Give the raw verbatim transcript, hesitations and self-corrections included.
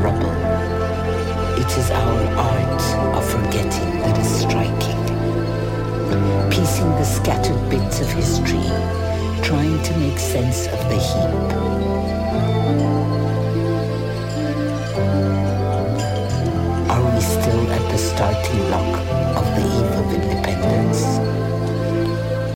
rubble. It is our art of forgetting that is striking. Piecing the scattered bits of history, trying to make sense of the heap. Are we still at the starting block?